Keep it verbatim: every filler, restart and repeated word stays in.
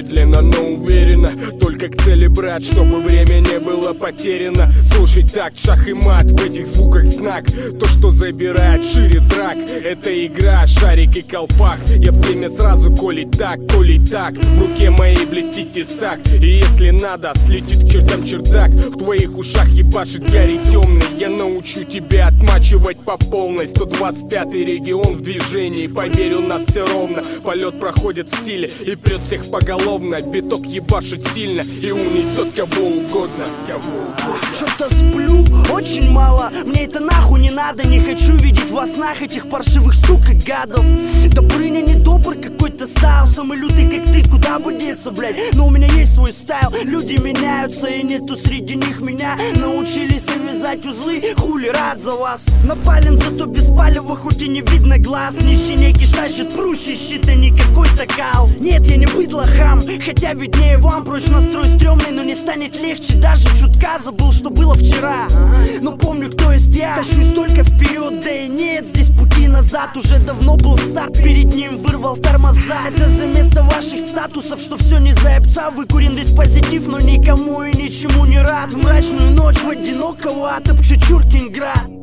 медленно, но уверенно, только к цели, брат, чтобы время не было потеряно. Слушай так, шах и мат, в этих звуках знак. То, что забирает шире зрак, это игра, шарик и колпак. Я в теме сразу, коли так, коли так. В руке моей блестит тесак, и если надо, слетит к чертам чердак. В твоих ушах ебашит гарри темный. Я научу тебя отмачивать по полной. Сто двадцать пятый регион в движении, поверь, у нас все ровно. Полет проходит в стиле и прет всех поголовно. Биток ебашит сильно и унесет кого угодно, кого угодно. Что-то сплю, очень мало. Мне это нахуй не надо. Не хочу видеть во снах этих паршивых сук и гадов. Да Брыня не добр какой-то стайл. Самый лютый как ты, куда бы деться, блядь. Но у меня есть свой стайл. Люди меняются и нету среди них меня. Научились вязать узлы, хули рад за вас. Напален, зато без палева, хоть и не видно глаз. Нищий некий тащит прущий щит, а не какой-то кал. Нет, я не быдло хам, хотя виднее вам. Прочь настрой стрёмный, но не станет легче. Даже чутка забыл, что было вчера. Но помню, кто есть я. Тащусь только вперед, да и нет здесь пути назад. Уже давно был старт, перед ним вырвал тормоза. Это за место ваших статусов, что все не заебца. Выкурен весь позитив, но никому и ничему не рад. В мрачную ночь в одинокого топчу Чуркинград.